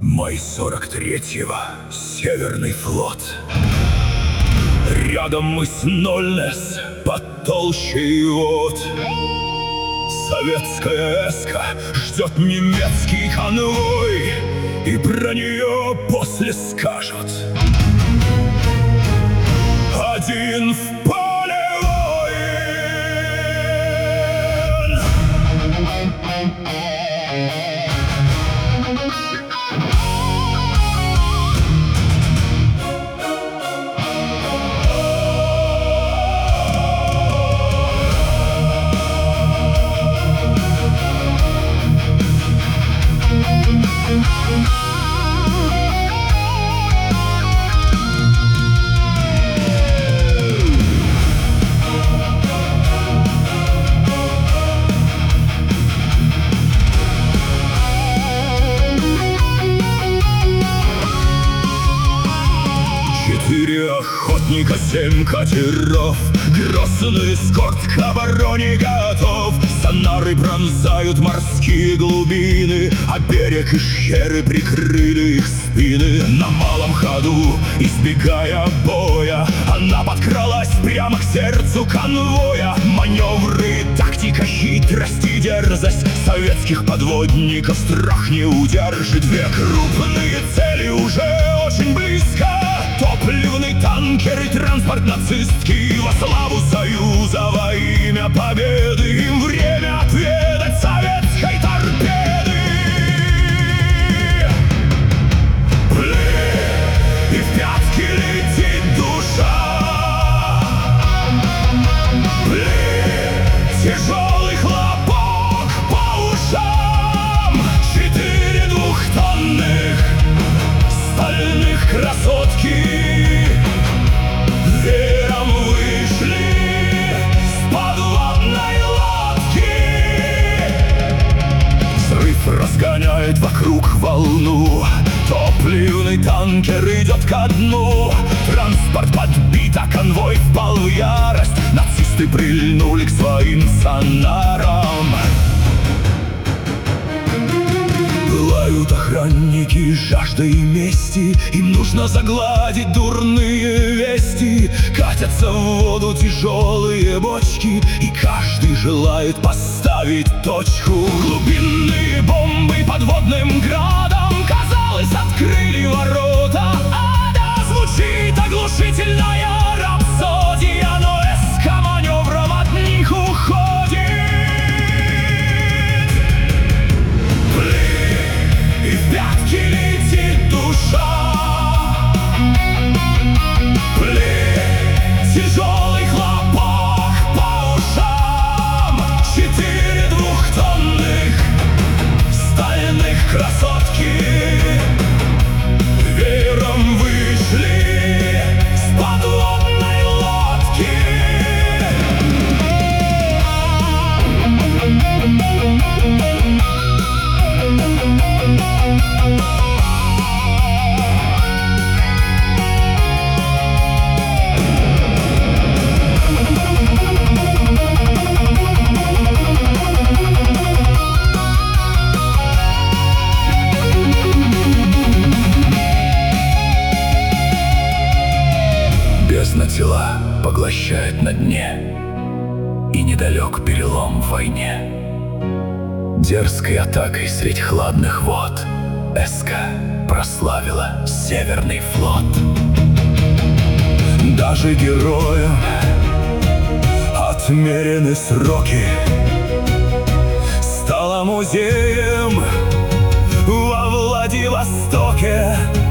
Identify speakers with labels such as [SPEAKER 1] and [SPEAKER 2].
[SPEAKER 1] Май 43-го, Северный флот. Рядом мыс Нольнес, под толщей вод. Советская эска ждет немецкий конвой, и про нее после скажут: один в поле воин. Четыре охотника, 7 катеров, грозный эскорт к обороне готов. Сонары пронзают морские глубины, а берег и шхеры прикрыли их спины. На малом ходу, избегая боя, она подкралась прямо к сердцу конвоя. Маневры, тактика, хитрость и дерзость советских подводников страх не удержит. Две крупные цели уже очень близко: топливный танкер и транспорт нацистский. Во славу Союза, во имя победы, им время отведать советской торпеды. Блин, и в пятки летит душа. Блин, тяжелый хлопок по ушам. 4 двухтонных стальных красотки веером вышли с подводной лодки. Взрыв разгоняет вокруг волну, топливный танкер идет ко дну. Транспорт подбит, а конвой впал в ярость. Нацисты прильнули к своим сонарам. Пылают охранники жаждой мести, им нужно загладить дурные вести. Катятся в воду тяжелые бочки, и каждый желает поставить точку. Глубинные бомбы подводным градом, казалось, открыли ворота ада. Звучит оглушительная рапсодия, но эска маневром от них уходит. И в пятки летит душа. Блин, тяжелый хлопок по ушам. 4 двухтонных стальных красотки веером вышли с подводной лодки. Бездна тела поглощает на дне, и недалек перелом в войне. Дерзкой атакой средь хладных вод эска прославила Северный флот. Даже героям отмерены сроки, стала музеем во Владивостоке.